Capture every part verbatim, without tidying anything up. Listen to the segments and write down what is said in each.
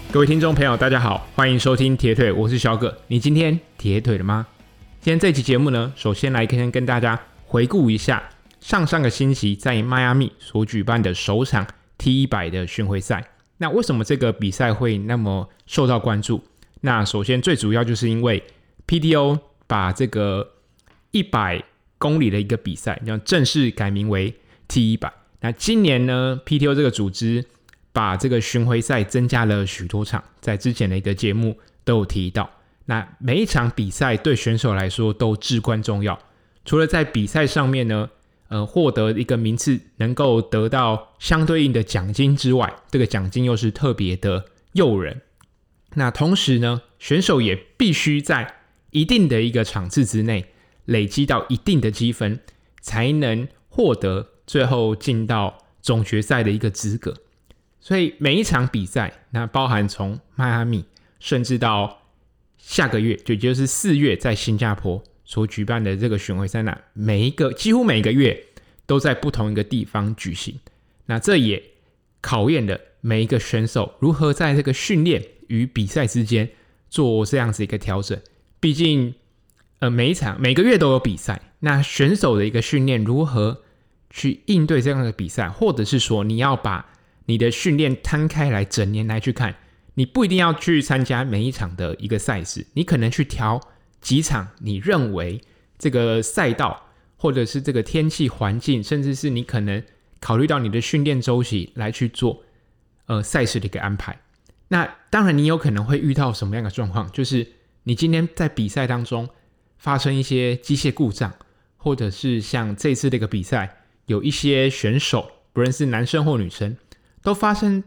各位听众朋友大家好，欢迎收听铁腿，我是小葛。你今天铁腿了吗？今天这期节目呢，首先来跟跟大家回顾一下上上个星期在迈阿密所举办的首场 T 一百 的巡回赛。那为什么这个比赛会那么受到关注？那首先最主要就是因为 P T O 把这个一百公里的一个比赛正式改名为 T 一百。那今年呢 P T O 这个组织把这个巡回赛增加了许多场，在之前的一个节目都有提到。那每一场比赛对选手来说都至关重要，除了在比赛上面呢，呃，获得一个名次，能够得到相对应的奖金之外，这个奖金又是特别的诱人。那同时呢，选手也必须在一定的一个场次之内累积到一定的积分，才能获得最后进到总决赛的一个资格。所以每一场比赛，那包含从迈阿密，甚至到下个月，就也就是四月在新加坡所举办的这个巡回赛，那每一个几乎每个月都在不同一个地方举行。那这也考验了每一个选手如何在这个训练与比赛之间做这样子一个调整。毕竟，呃，每一场每个月都有比赛，那选手的一个训练如何去应对这样的比赛，或者是说你要把你的训练摊开来整年来去看，你不一定要去参加每一场的一个赛事，你可能去挑几场你认为这个赛道或者是这个天气环境，甚至是你可能考虑到你的训练周期来去做呃赛事的一个安排。那当然你有可能会遇到什么样的状况，就是你今天在比赛当中发生一些机械故障，或者是像这次的一个比赛有一些选手不论是男生或女生都发生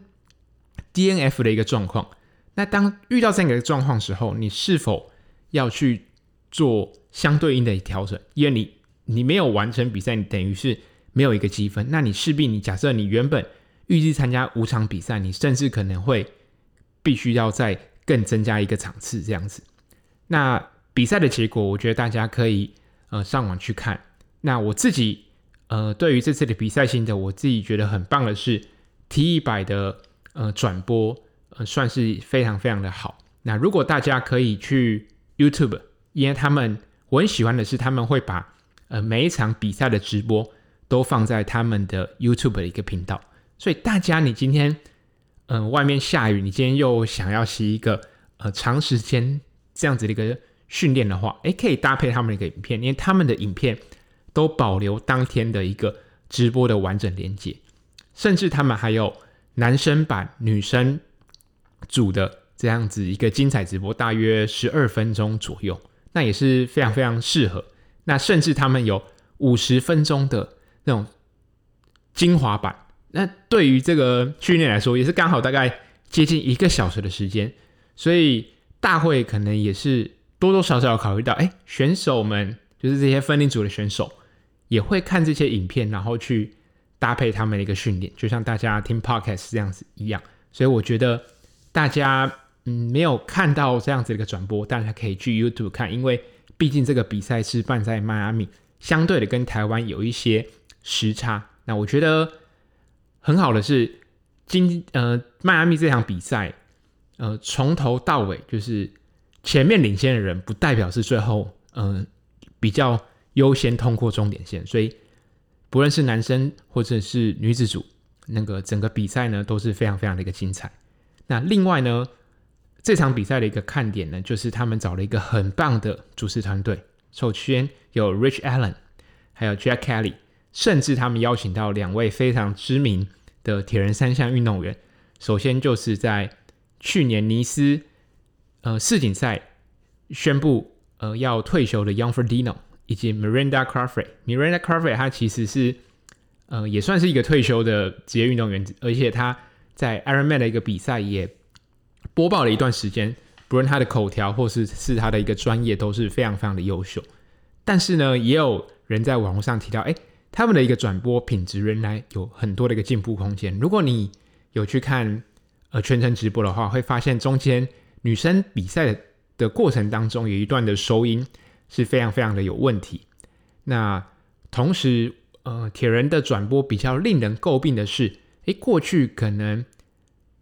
D N F 的一个状况。那当遇到这样的状况时候，你是否要去做相对应的调整？因为你你没有完成比赛，你等于是没有一个积分，那你势必你假设你原本预计参加五场比赛，你甚至可能会必须要再更增加一个场次这样子。那比赛的结果，我觉得大家可以呃上网去看。那我自己呃对于这次的比赛心得，我自己觉得很棒的是 T 一百 的呃转播。呃，算是非常非常的好。那如果大家可以去 YouTube， 因为他们我很喜欢的是他们会把呃每一场比赛的直播都放在他们的 YouTube 的一个频道，所以大家你今天呃外面下雨，你今天又想要洗一个呃长时间这样子的一个训练的话，诶，可以搭配他们的一个影片，因为他们的影片都保留当天的一个直播的完整连结，甚至他们还有男生版、女生组的这样子一个精彩直播，大约十二分钟左右，那也是非常非常适合。那甚至他们有五十分钟的那种精华版，那对于这个训练来说也是刚好大概接近一个小时的时间，所以大会可能也是多多少少考虑到，哎，选手们就是这些分龄组的选手也会看这些影片，然后去搭配他们的一个训练，就像大家听 podcast 这样子一样。所以我觉得大家嗯没有看到这样子的一个转播，大家可以去 YouTube 看，因为毕竟这个比赛是办在迈阿密，相对的跟台湾有一些时差。那我觉得很好的是，今呃迈阿密这场比赛，呃从头到尾就是前面领先的人，不代表是最后呃比较优先通过终点线，所以不论是男生或者是女子组，那个整个比赛呢都是非常非常的一个精彩。那另外呢，这场比赛的一个看点呢，就是他们找了一个很棒的主持团队，首先有 Rich Allen， 还有 Jack Kelly， 甚至他们邀请到两位非常知名的铁人三项运动员。首先就是在去年尼斯呃世锦赛宣布呃要退休的 Jan Frodeno， 以及 Miranda Crawford。Miranda Crawford 他其实是呃也算是一个退休的职业运动员，而且他在 Ironman 的一个比赛也播报了一段时间，不论他的口条或是是他的一个专业都是非常非常的优秀。但是呢，也有人在网络上提到，哎，他们的一个转播品质仍然有很多的一个进步空间。如果你有去看呃全程直播的话，会发现中间女生比赛的过程当中有一段的收音是非常非常的有问题。那同时呃铁人的转播比较令人诟病的是，诶，过去可能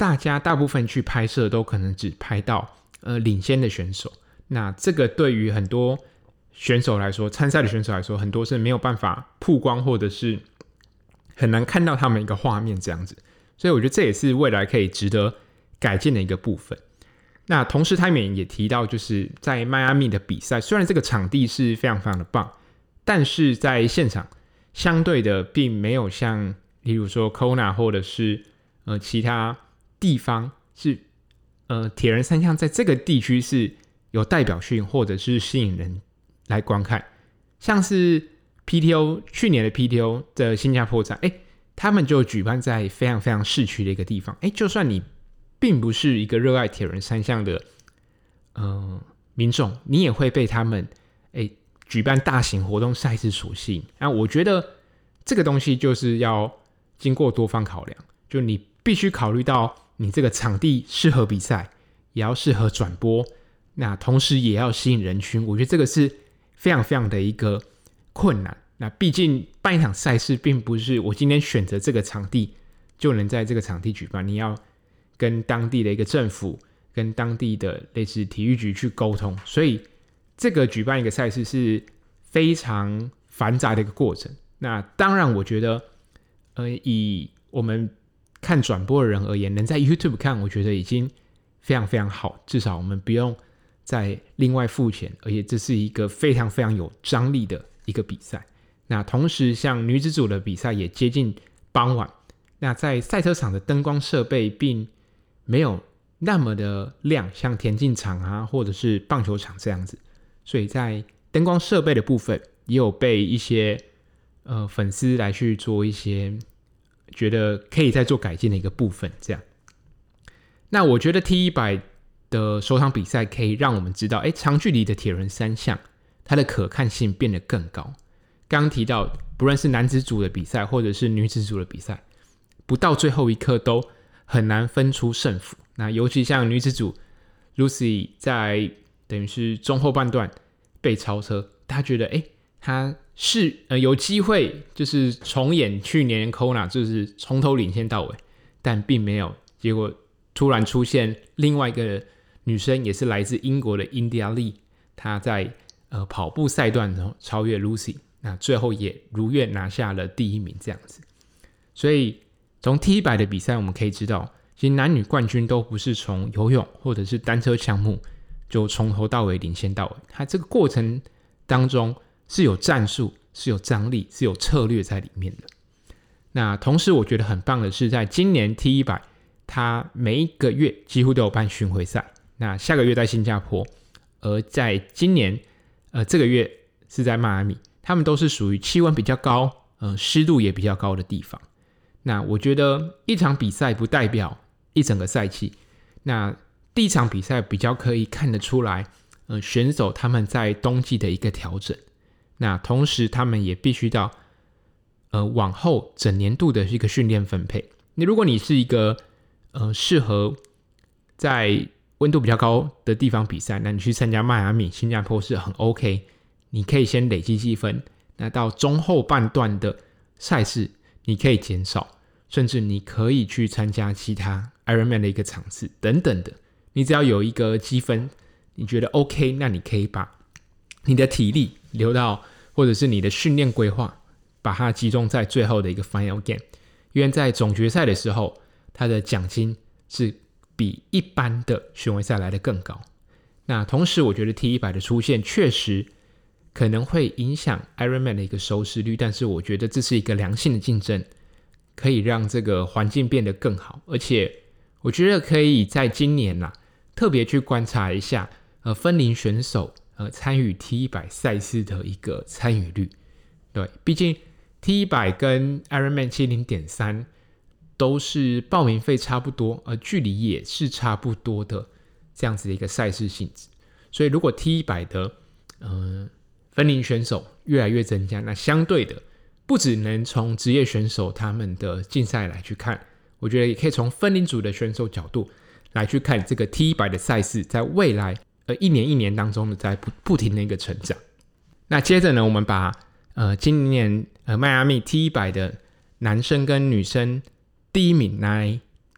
大家大部分去拍摄都可能只拍到呃领先的选手，那这个对于很多选手来说，参赛的选手来说，很多是没有办法曝光，或者是很难看到他们一个画面这样子，所以我觉得这也是未来可以值得改进的一个部分。那同时他们也提到，就是在迈阿密的比赛，虽然这个场地是非常非常的棒，但是在现场相对的并没有像例如说 Kona 或者是呃其他地方是呃铁人三项在这个地区是有代表性或者是吸引人来观看，像是 P T O 去年的 P T O 的新加坡站，哎，他们就举办在非常非常市区的一个地方，哎，就算你并不是一个热爱铁人三项的呃民众，你也会被他们哎举办大型活动赛事所吸引。那我觉得这个东西就是要经过多方考量，就你必须考虑到你这个场地适合比赛，也要适合转播，那同时也要吸引人群，我觉得这个是非常非常的一个困难。那毕竟办一场赛事并不是我今天选择这个场地就能在这个场地举办，你要跟当地的一个政府跟当地的类似体育局去沟通，所以这个举办一个赛事是非常繁杂的一个过程。那当然我觉得呃，以我们看转播的人而言，能在 YouTube 看我觉得已经非常非常好，至少我们不用再另外付钱，而且这是一个非常非常有张力的一个比赛。那同时像女子组的比赛也接近傍晚，那在赛车场的灯光设备并没有那么的亮，像田径场啊或者是棒球场这样子，所以在灯光设备的部分也有被一些呃粉丝来去做一些觉得可以再做改进的一个部分这样。那我觉得 T 一百 的首场比赛可以让我们知道，哎，长距离的铁人三项它的可看性变得更高。刚刚提到不论是男子组的比赛或者是女子组的比赛，不到最后一刻都很难分出胜负。那尤其像女子组 Lucy 在等于是中后半段被超车，她觉得哎，她是、呃、有机会就是重演去年 Kona 就是从头领先到尾，但并没有，结果突然出现另外一个女生，也是来自英国的 India Lee， 她在、呃、跑步赛段超越 Lucy， 那最后也如愿拿下了第一名这样子。所以从 T 一百 的比赛我们可以知道，其实男女冠军都不是从游泳或者是单车项目就从头到尾领先到尾，它这个过程当中是有战术，是有张力，是有策略在里面的。那同时我觉得很棒的是，在今年 T 一百 它每一个月几乎都有办巡回赛，那下个月在新加坡，而在今年呃这个月是在迈阿密，他们都是属于气温比较高、呃、湿度也比较高的地方。那我觉得一场比赛不代表一整个赛季，那第一场比赛比较可以看得出来、呃、选手他们在冬季的一个调整，那同时他们也必须到呃往后整年度的一个训练分配。那如果你是一个呃适合在温度比较高的地方比赛，那你去参加迈阿密、新加坡是很 OK， 你可以先累积积分，那到中后半段的赛事你可以减少，甚至你可以去参加其他 Ironman 的一个场次等等的，你只要有一个积分你觉得 OK， 那你可以把你的体力留到，或者是你的训练规划把它集中在最后的一个 Final Game， 因为在总决赛的时候它的奖金是比一般的巡回赛来得更高。那同时我觉得 T 一百 的出现确实可能会影响 Ironman 的一个收视率，但是我觉得这是一个良性的竞争，可以让这个环境变得更好。而且我觉得可以在今年啦特别去观察一下呃分龄选手呃参与 T 一百 赛事的一个参与率。对，毕竟 T 一百 跟 Ironman 七十点三 都是报名费差不多，而距离也是差不多的这样子的一个赛事性质。所以如果 T 一百 的呃分龄选手越来越增加，那相对的不只能从职业选手他们的竞赛来去看，我觉得也可以从分龄组的选手角度来去看这个 T 一百 的赛事在未来呃一年一年当中的在 不, 不停的一个成长。那接着呢，我们把呃今年呃迈阿密 T 一百 的男生跟女生第一名来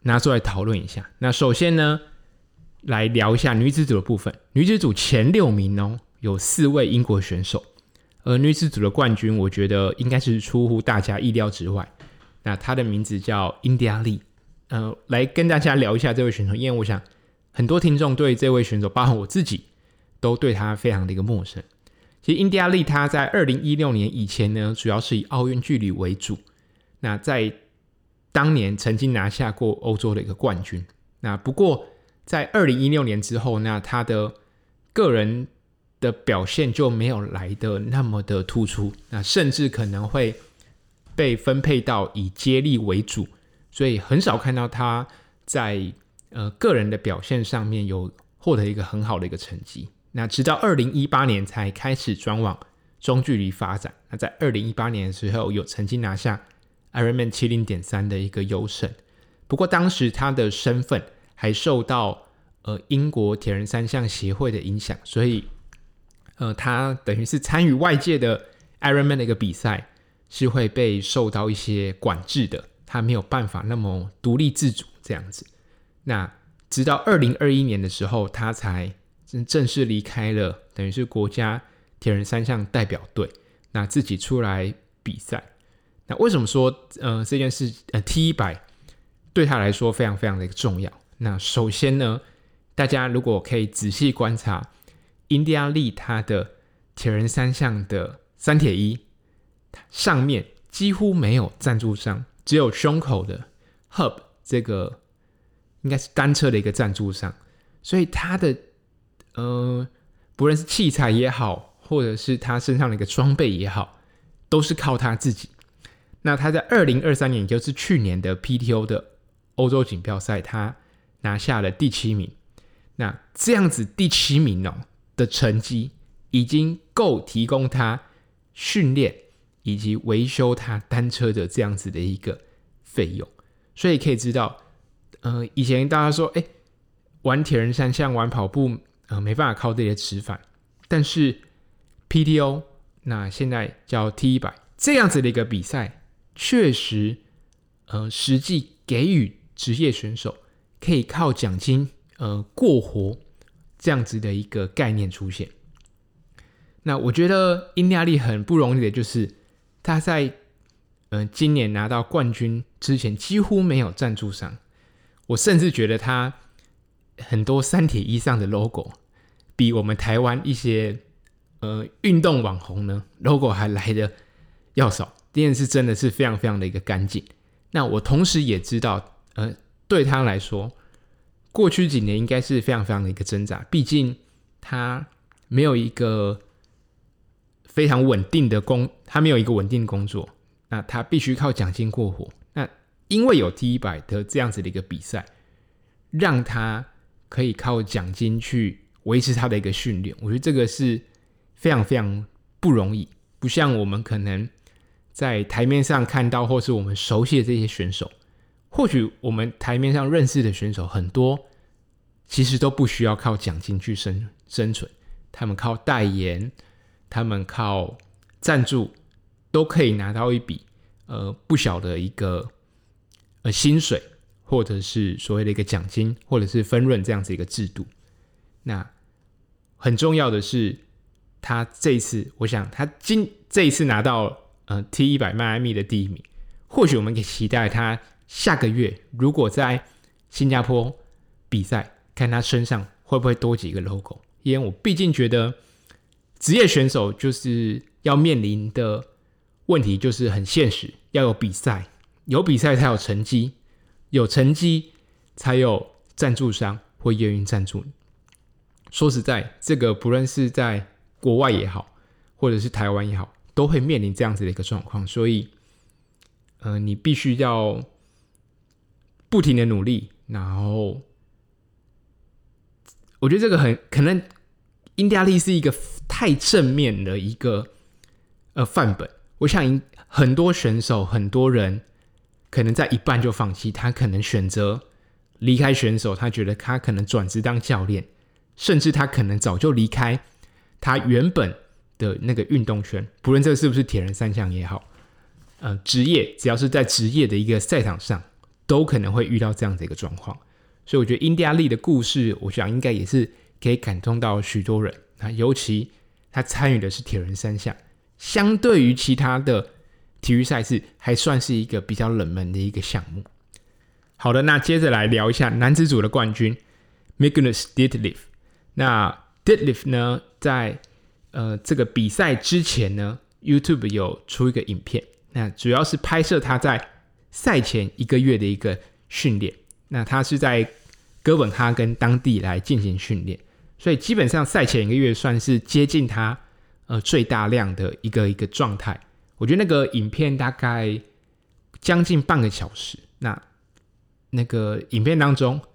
拿出来讨论一下。那首先呢，来聊一下女子组的部分。女子组前六名哦，有四位英国选手，而女子组的冠军，我觉得应该是出乎大家意料之外。那她的名字叫印第安利，呃，来跟大家聊一下这位选手，因为我想很多听众对这位选手，包括我自己，都对他非常的一个陌生。其实印第安利他在二零一六年以前呢，主要是以奥运距离为主。那在当年曾经拿下过欧洲的一个冠军。那不过在二零一六年之后，那他的个人的表现就没有来的那么的突出，那甚至可能会被分配到以接力为主，所以很少看到他在呃个人的表现上面有获得一个很好的一个成绩。那直到二零一八年才开始转往中距离发展。那在二零一八年的时候，有曾经拿下 Ironman 七十点三 的一个优胜。不过当时他的身份还受到呃英国铁人三项协会的影响，所以呃他等于是参与外界的 Ironman 的一个比赛是会被受到一些管制的，他没有办法那么独立自主这样子。那直到二零二一年的时候，他才正式离开了等于是国家铁人三项代表队，那自己出来比赛。那为什么说呃这件事呃 T 一百 对他来说非常非常的重要？那首先呢，大家如果可以仔细观察印第安利他的铁人三项的三铁一上面几乎没有赞助商，只有胸口的 Hub 这个应该是单车的一个赞助商，所以他的呃，不论是器材也好，或者是他身上的一个装备也好，都是靠他自己。那他在二零二三年，也就是去年的 P T O 的欧洲锦标赛，他拿下了第七名。那这样子第七名、哦、的成绩，已经够提供他训练以及维修他单车的这样子的一个费用。所以可以知道，呃，以前大家说，哎，玩铁人三项、玩跑步。呃，没办法靠这些吃饭，但是 P T O 那现在叫 T 一百 这样子的一个比赛，确实呃实际给予职业选手可以靠奖金呃过活这样子的一个概念出现。那我觉得印第安利很不容易的就是他在呃今年拿到冠军之前几乎没有赞助商，我甚至觉得他很多三铁一上的 logo 比我们台湾一些呃运动网红呢 logo 还来的要少，这件事真的是非常非常的一个干净。那我同时也知道，呃，对他来说，过去几年应该是非常非常的一个挣扎，毕竟他没有一个非常稳定的工，他没有一个稳定的工作，那他必须靠奖金过活。那因为有 T 一百 的这样子的一个比赛，让他可以靠奖金去维持他的一个训练，我觉得这个是非常非常不容易，不像我们可能在台面上看到或是我们熟悉的这些选手，或许我们台面上认识的选手很多其实都不需要靠奖金去 生, 生存，他们靠代言，他们靠赞助都可以拿到一笔呃不小的一个呃薪水，或者是所谓的一个奖金，或者是分润这样子一个制度。那很重要的是，他这一次，我想他今这一次拿到呃 T 一百 迈阿密的第一名，或许我们可以期待他下个月如果在新加坡比赛，看他身上会不会多几个 logo。因为我毕竟觉得职业选手就是要面临的问题就是很现实，要有比赛，有比赛才有成绩，有成绩才有赞助商会愿意赞助你。说实在，这个不论是在国外也好，或者是台湾也好，都会面临这样子的一个状况，所以，呃，你必须要不停的努力，然后，我觉得这个很可能，印第安利是一个太正面的一个呃范本。我想很多选手，很多人可能在一半就放弃，他可能选择离开选手，他觉得他可能转职当教练。甚至他可能早就离开他原本的那个运动圈，不论这是不是铁人三项也好，呃，职业只要是在职业的一个赛场上， 都可能会遇到这样的一个状况。所以我觉得印第安利的故事，我想应该也是可以感动到许多人。那尤其他参与的是铁人三项，相对于其他的体育赛事，还算是一个比较冷门的一个项目。好的，那接着来聊一下男子组的冠军 Magnus Ditlev。那 Ditlev 呢，在呃这个比赛之前呢 ，YouTube 有出一个影片，那主要是拍摄他在赛前一个月的一个训练。那他是在哥本哈根当地来进行训练，所以基本上赛前一个月算是接近他呃最大量的一个一个状态。我觉得那个影片大概将近半个小时。那那个影片当中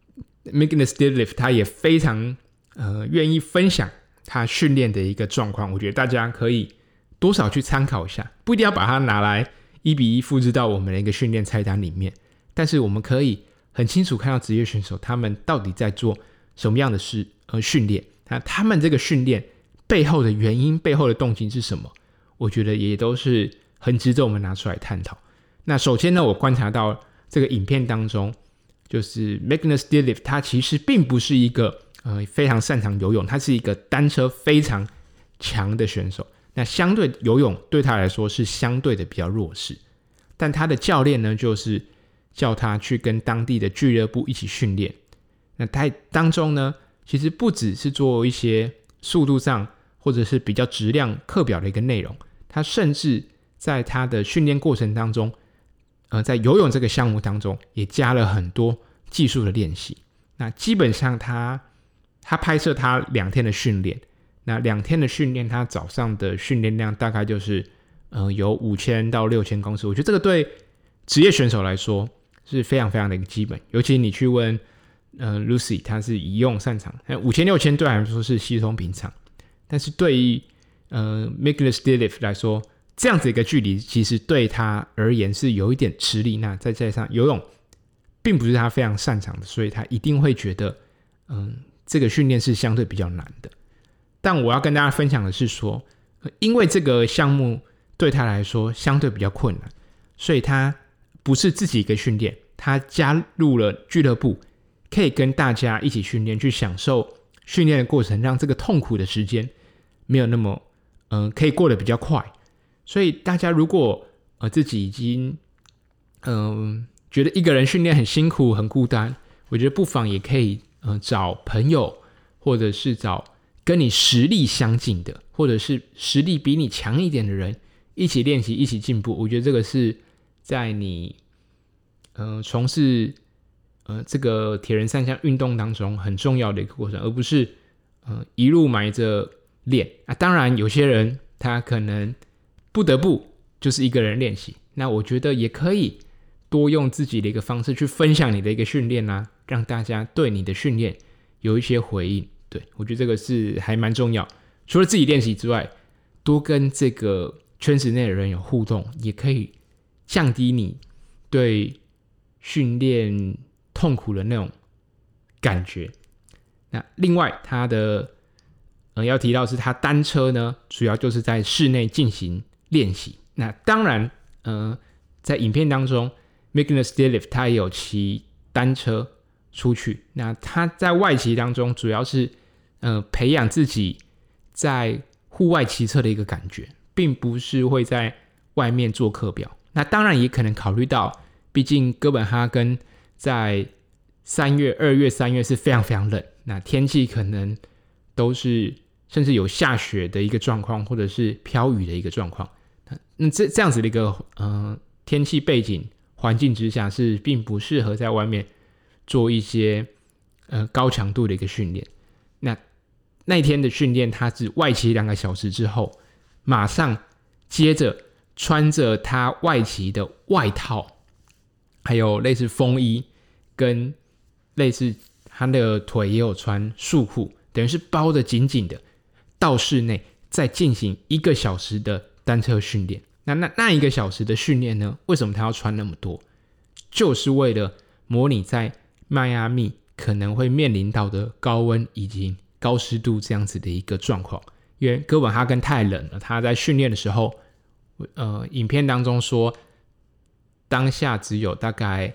Magnus Ditlev 他也非常呃愿意分享他训练的一个状况，我觉得大家可以多少去参考一下，不一定要把它拿来一比一复制到我们的一个训练菜单里面，但是我们可以很清楚看到职业选手他们到底在做什么样的事呃训练，那他们这个训练背后的原因、背后的动机是什么？我觉得也都是很值得我们拿出来探讨。那首先呢，我观察到这个影片当中，就是 Magnus Ditlev 他其实并不是一个呃非常擅长游泳，他是一个单车非常强的选手。那相对游泳对他来说是相对的比较弱势，但他的教练呢，就是叫他去跟当地的俱乐部一起训练。那他当中呢，其实不只是做一些速度上或者是比较质量课表的一个内容，他甚至在他的训练过程当中，呃，在游泳这个项目当中也加了很多技术的练习。那基本上他他拍摄他两天的训练，那两天的训练，他早上的训练量大概就是呃有五千到六千公尺。我觉得这个对职业选手来说是非常非常的一个基本，尤其你去问呃 Lucy， 他是以游泳擅长，五千六千对他来说是稀松平常，但是对于呃 Magnus Ditlev 来说，这样子一个距离其实对他而言是有一点吃力。那再加上游泳并不是他非常擅长的，所以他一定会觉得嗯这个训练是相对比较难的。但我要跟大家分享的是说，因为这个项目对他来说相对比较困难，所以他不是自己一个训练，他加入了俱乐部，可以跟大家一起训练，去享受训练的过程，让这个痛苦的时间没有那么呃可以过得比较快。所以大家如果呃自己已经嗯、呃、觉得一个人训练很辛苦很孤单，我觉得不妨也可以呃找朋友，或者是找跟你实力相近的，或者是实力比你强一点的人一起练习，一起进步。我觉得这个是在你呃从事呃这个铁人三项运动当中很重要的一个过程，而不是呃一路埋着练啊。当然有些人他可能不得不就是一个人练习，那我觉得也可以多用自己的一个方式去分享你的一个训练啊，让大家对你的训练有一些回应。对，我觉得这个是还蛮重要。除了自己练习之外，多跟这个圈子内的人有互动，也可以降低你对训练痛苦的那种感觉。那另外他的呃要提到是他单车呢，主要就是在室内进行练习。那当然呃在影片当中 Magnus Ditlev 他也有骑单车出去，那他在外骑当中主要是呃培养自己在户外骑车的一个感觉，并不是会在外面做课表。那当然也可能考虑到，毕竟哥本哈根在三月、二月、三月是非常非常冷，那天气可能都是甚至有下雪的一个状况，或者是飘雨的一个状况。那这这样子的一个呃天气背景环境之下，是并不适合在外面做一些呃高强度的一个训练。那那一天的训练，他是外骑两个小时之后，马上接着穿着他外骑的外套，还有类似风衣，跟类似他的腿也有穿束裤，等于是包得紧紧的，到室内再进行一个小时的单车训练。那那那一个小时的训练呢？为什么他要穿那么多？就是为了模拟在迈阿密可能会面临到的高温以及高湿度这样子的一个状况。因为哥本哈根太冷了，他在训练的时候，呃，影片当中说，当下只有大概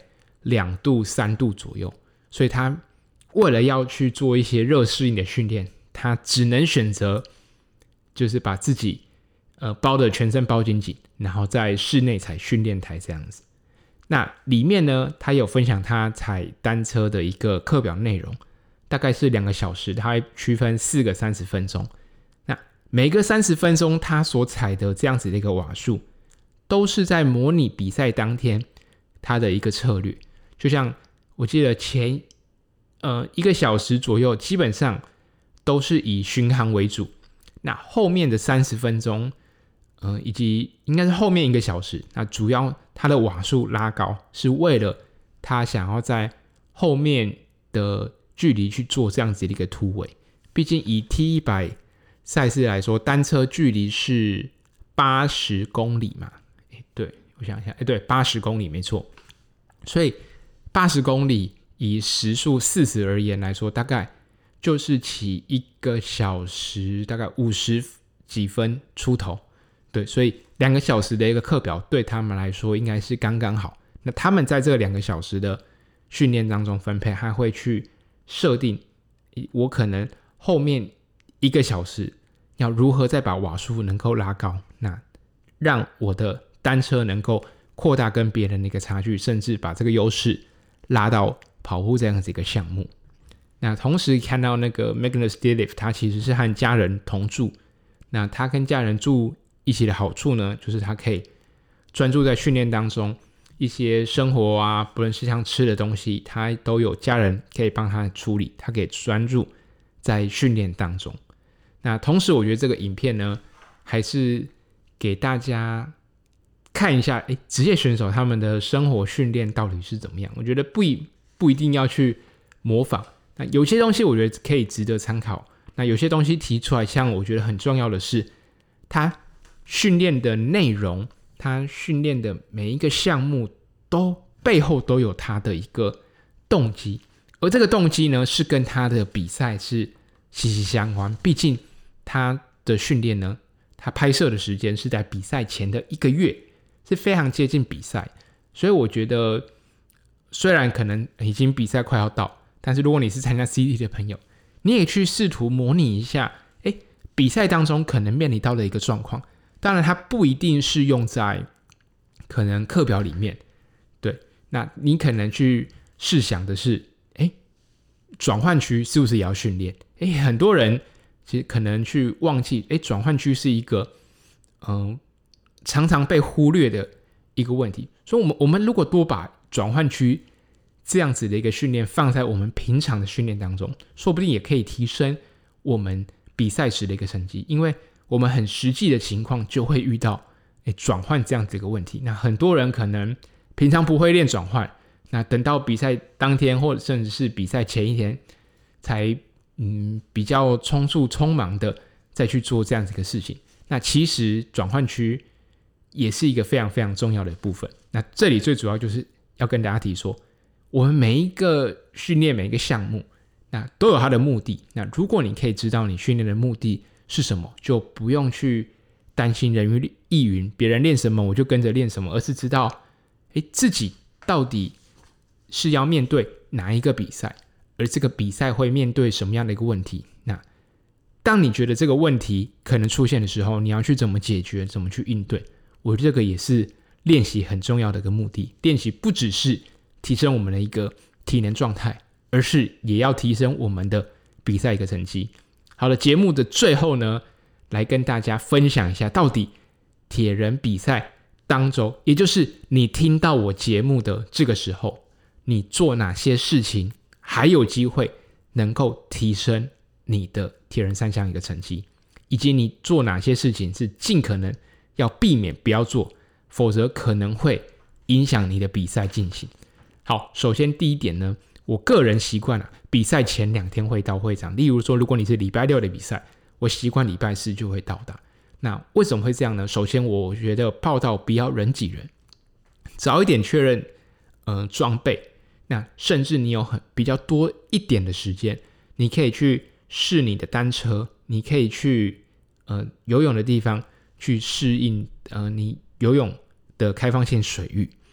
两度三度左右，所以他为了要去做一些热适应的训练，他只能选择就是把自己呃包的全身包紧紧，然后在室内踩训练台这样子。那里面呢，他有分享他踩单车的一个课表内容，大概是两个小时，他会区分四个三十分钟。那每个三十分钟他所踩的这样子的一个瓦数，都是在模拟比赛当天他的一个策略。就像我记得前呃一个小时左右，基本上都是以巡航为主。那后面的三十分钟，呃，以及应该是后面一个小时，那主要他的瓦数拉高，是为了他想要在后面的距离去做这样子的一个突围。毕竟以 T 一百 赛事来说，单车距离是八十公里嘛，对，我想一下，对，八十公里没错。所以八十公里以时速四十而言来说，大概就是骑一个小时大概五十几分出头，对，所以两个小时的一个课表对他们来说应该是刚刚好。那他们在这两个小时的训练当中分配，还会去设定我可能后面一个小时要如何再把瓦数能够拉高，那让我的单车能够扩大跟别人的一个差距，甚至把这个优势拉到跑步这样子一个项目。那同时看到那个 Magnus Delift 他其实是和家人同住，那他跟家人住一起的好处呢，就是他可以专注在训练当中，一些生活啊，不论是像吃的东西，他都有家人可以帮他处理，他可以专注在训练当中。那同时我觉得这个影片呢，还是给大家看一下，诶，职业选手他们的生活训练到底是怎么样。我觉得不一不一定要去模仿，那有些东西我觉得可以值得参考。那有些东西提出来，像我觉得很重要的是，他训练的内容，他训练的每一个项目都背后都有他的一个动机，而这个动机呢，是跟他的比赛是息息相关。毕竟他的训练呢，他拍摄的时间是在比赛前的一个月，是非常接近比赛，所以我觉得虽然可能已经比赛快要到，但是如果你是参加 C T 的朋友，你也去试图模拟一下，诶，比赛当中可能面临到的一个状况。当然它不一定是用在可能课表里面，对，那你可能去试想的是，诶，转换区是不是也要训练？诶，很多人其实可能去忘记，诶，转换区是一个嗯常常被忽略的一个问题。所以我们我们如果多把转换区这样子的一个训练放在我们平常的训练当中，说不定也可以提升我们比赛时的一个成绩。因为我们很实际的情况就会遇到转换这样子一个问题。那很多人可能平常不会练转换，那等到比赛当天或者甚至是比赛前一天才嗯比较匆促匆忙的再去做这样子一个事情。那其实转换区也是一个非常非常重要的部分。那这里最主要就是要跟大家提说，我们每一个训练每一个项目，那都有它的目的。那如果你可以知道你训练的目的是什么，就不用去担心人云亦云，别人练什么我就跟着练什么，而是知道诶自己到底是要面对哪一个比赛，而这个比赛会面对什么样的一个问题。那当你觉得这个问题可能出现的时候，你要去怎么解决，怎么去应对，我觉得这个也是练习很重要的一个目的。练习不只是提升我们的一个体能状态，而是也要提升我们的比赛一个成绩。好了，节目的最后呢，来跟大家分享一下，到底铁人比赛当中，也就是你听到我节目的这个时候，你做哪些事情还有机会能够提升你的铁人三项一个成绩，以及你做哪些事情是尽可能要避免不要做，否则可能会影响你的比赛进行。好，首先第一点呢，我个人习惯啊，比赛前两天会到会场。例如说，如果你是礼拜六的比赛，我习惯礼拜四就会到达。那为什么会这样呢？首先，我觉得报到不要人挤人，早一点确认呃装备。那甚至你有很比较多一点的时间，你可以去试你的单车，你可以去呃游泳的地方去适应呃你游泳的开放性水域。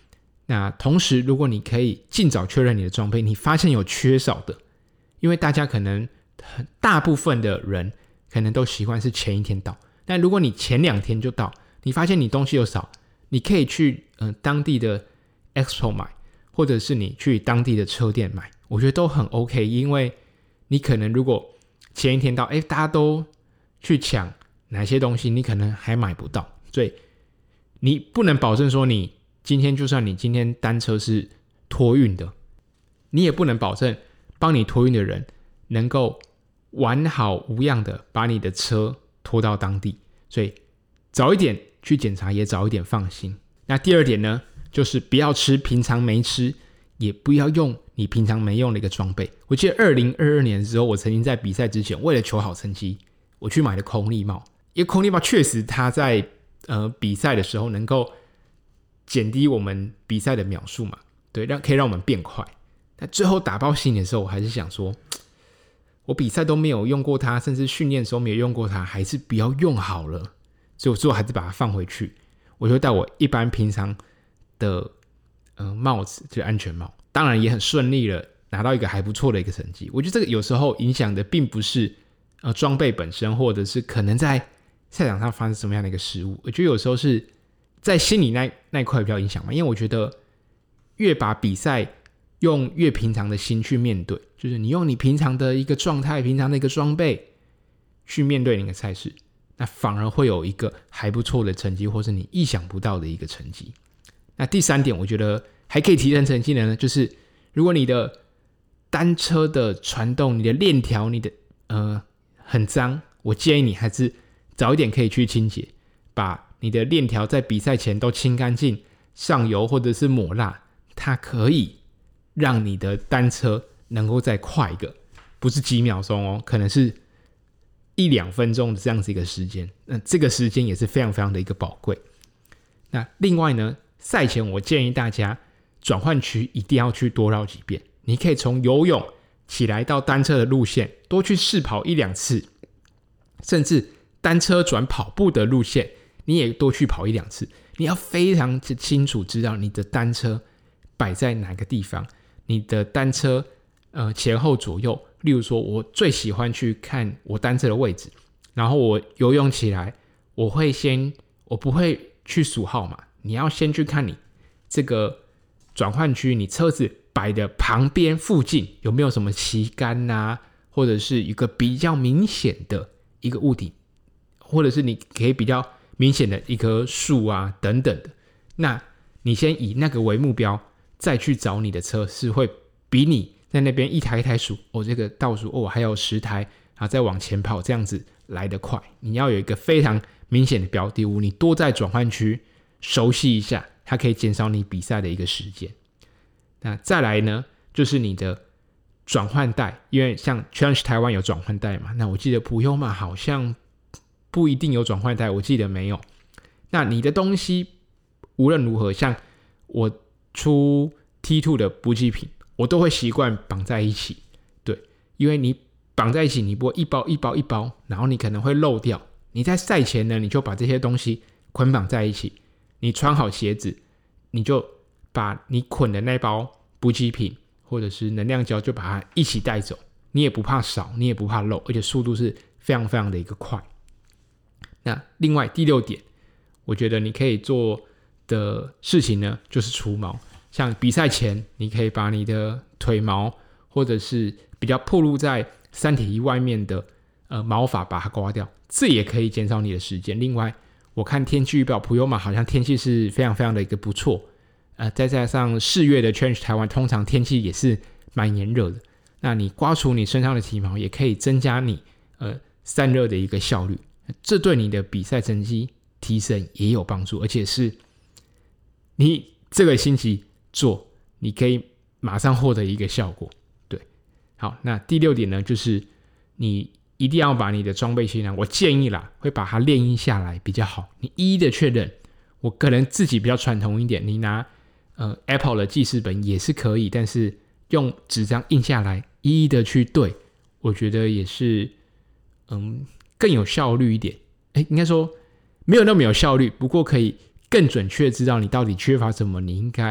那同时如果你可以尽早确认你的装备，你发现有缺少的，因为大家可能大部分的人可能都习惯是前一天到，但如果你前两天就到，你发现你东西有少，你可以去、呃、当地的 Expo 买，或者是你去当地的车店买，我觉得都很 OK。 因为你可能如果前一天到，诶大家都去抢哪些东西，你可能还买不到，所以你不能保证说你今天就算你今天单车是托运的，你也不能保证帮你托运的人能够完好无恙的把你的车拖到当地，所以早一点去检查也早一点放心。那第二点呢，就是不要吃平常没吃，也不要用你平常没用的一个装备。我记得二零二二年的时候，我曾经在比赛之前为了求好成绩，我去买了空力帽，因为空力帽确实它在呃比赛的时候能够减低我们比赛的秒数嘛，对，让可以让我们变快。但最后打包行李的时候，我还是想说，我比赛都没有用过它，甚至训练的时候没有用过它，还是不要用好了。所以我最后还是把它放回去，我就戴我一般平常的、呃、帽子，就是安全帽。当然也很顺利了，拿到一个还不错的一个成绩。我觉得这个有时候影响的并不是呃装备本身，或者是可能在赛场上发生什么样的一个失误。我觉得有时候是在心理那那一块比较影响嘛，因为我觉得越把比赛用越平常的心去面对，就是你用你平常的一个状态、平常的一个装备去面对那个赛事，那反而会有一个还不错的成绩，或是你意想不到的一个成绩。那第三点，我觉得还可以提升成绩的呢，就是如果你的单车的传动、你的链条、你的呃很脏，我建议你还是早一点可以去清洁，把你的链条在比赛前都清干净，上油或者是抹蜡，它可以让你的单车能够再快一个，不是几秒钟哦，可能是一两分钟的这样子一个时间。那这个时间也是非常非常的一个宝贵。那另外呢，赛前我建议大家转换区一定要去多绕几遍，你可以从游泳起来到单车的路线多去试跑一两次，甚至单车转跑步的路线你也多去跑一两次。你要非常清楚知道你的单车摆在哪个地方，你的单车、呃、前后左右。例如说我最喜欢去看我单车的位置，然后我游泳起来我会先我不会去数号码，你要先去看你这个转换区，你车子摆的旁边附近有没有什么旗杆啊，或者是一个比较明显的一个物体，或者是你可以比较明显的一棵树啊等等的。那你先以那个为目标，再去找你的车，是会比你在那边一台一台数，哦，这个倒数哦还有十台，然后再往前跑，这样子来得快。你要有一个非常明显的标的物，你多在转换区熟悉一下，它可以减少你比赛的一个时间。那再来呢，就是你的转换带，因为像 Challenge 台湾有转换带嘛，那我记得普悠玛好像不一定有转换带，我记得没有。那你的东西无论如何，像我出 T 二 的补给品，我都会习惯绑在一起，对，因为你绑在一起，你不会一包一包一包，然后你可能会漏掉。你在赛前呢，你就把这些东西捆绑在一起，你穿好鞋子，你就把你捆的那包补给品或者是能量胶就把它一起带走，你也不怕少，你也不怕漏，而且速度是非常非常的一个快。那另外第六点，我觉得你可以做的事情呢，就是除毛。像比赛前，你可以把你的腿毛或者是比较暴露在三铁衣外面的呃毛发把它刮掉，这也可以减少你的时间。另外，我看天气预报，普悠玛好像天气是非常非常的一个不错，呃，再加上四月的 Challenge 台湾，通常天气也是蛮炎热的。那你刮除你身上的体毛，也可以增加你呃散热的一个效率，这对你的比赛成绩提升也有帮助，而且是你这个星期做，你可以马上获得一个效果。对，好，那第六点呢，就是你一定要把你的装备清单，我建议啦，会把它列印下来比较好。你一一的确认，我个人自己比较传统一点，你拿呃 Apple 的记事本也是可以，但是用纸张印下来，一一的去对，我觉得也是嗯更有效率一点。哎，应该说没有那么有效率，不过可以更准确知道你到底缺乏什么，你应该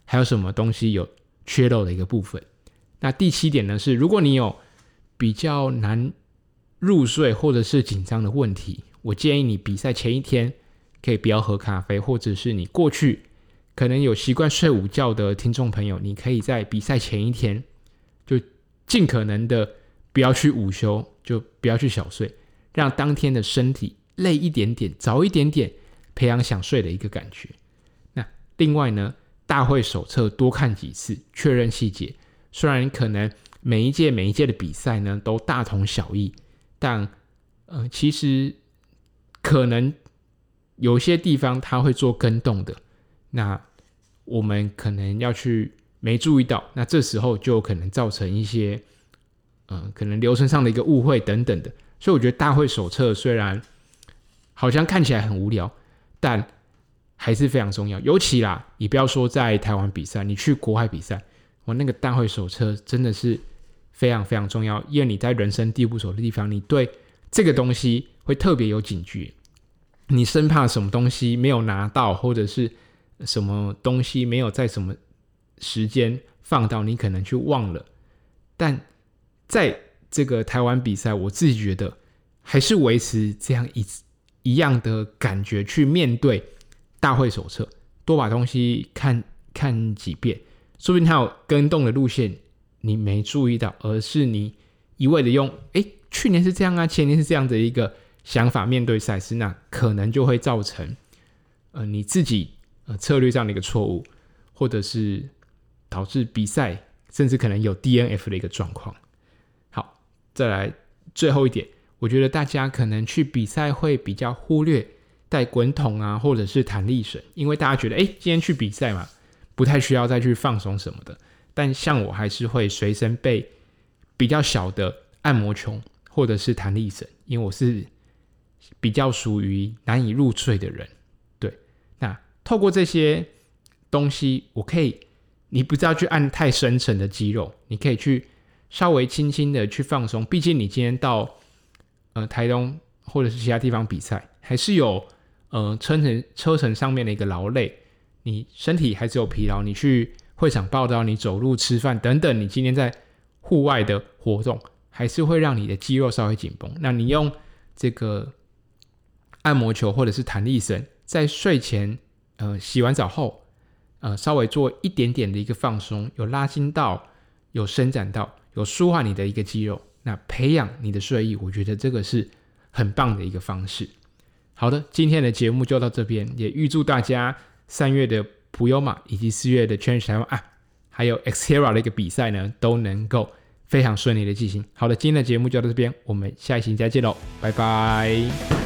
还有什么东西有缺漏的一个部分。那第七点呢是，如果你有比较难入睡或者是紧张的问题，我建议你比赛前一天可以不要喝咖啡，或者是你过去可能有习惯睡午觉的听众朋友，你可以在比赛前一天就尽可能的不要去午休，就不要去小睡，让当天的身体累一点点，早一点点培养想睡的一个感觉。那另外呢，大会手册多看几次，确认细节。虽然可能每一届每一届的比赛呢都大同小异，但呃，其实可能有些地方它会做更动的，那我们可能要去没注意到，那这时候就可能造成一些呃，可能流程上的一个误会等等的。所以我觉得大会手册虽然好像看起来很无聊，但还是非常重要。尤其啦，你不要说在台湾比赛，你去国外比赛，我那个大会手册真的是非常非常重要，因为你在人生地不熟的地方，你对这个东西会特别有警觉，你生怕什么东西没有拿到，或者是什么东西没有在什么时间放到，你可能去忘了。但在这个台湾比赛，我自己觉得还是维持这样 一, 一样的感觉去面对大会手册，多把东西看看几遍，说不定它有跟动的路线你没注意到，而是你一味的用诶去年是这样啊，前年是这样的一个想法面对赛事，那可能就会造成呃你自己呃策略上的一个错误，或者是导致比赛甚至可能有 D N F 的一个状况。好，再来最后一点，我觉得大家可能去比赛会比较忽略带滚筒啊，或者是弹力绳，因为大家觉得诶今天去比赛嘛，不太需要再去放松什么的。但像我还是会随身备比较小的按摩球或者是弹力绳，因为我是比较属于难以入睡的人。对，那透过这些东西，我可以，你不是要去按太深层的肌肉，你可以去稍微轻轻的去放松。毕竟你今天到呃台东或者是其他地方比赛，还是有呃车程车程上面的一个劳累，你身体还是有疲劳，你去会场报到，你走路吃饭等等，你今天在户外的活动还是会让你的肌肉稍微紧绷。那你用这个按摩球或者是弹力绳，在睡前呃洗完澡后呃稍微做一点点的一个放松，有拉筋到，有伸展到，有舒缓你的一个肌肉，那培养你的睡意，我觉得这个是很棒的一个方式。好的，今天的节目就到这边，也预祝大家三月的普悠玛以及四月的 Challenge 台湾啊，还有 Xterra 的一个比赛呢，都能够非常顺利的进行。好的，今天的节目就到这边，我们下一期再见喽，拜拜。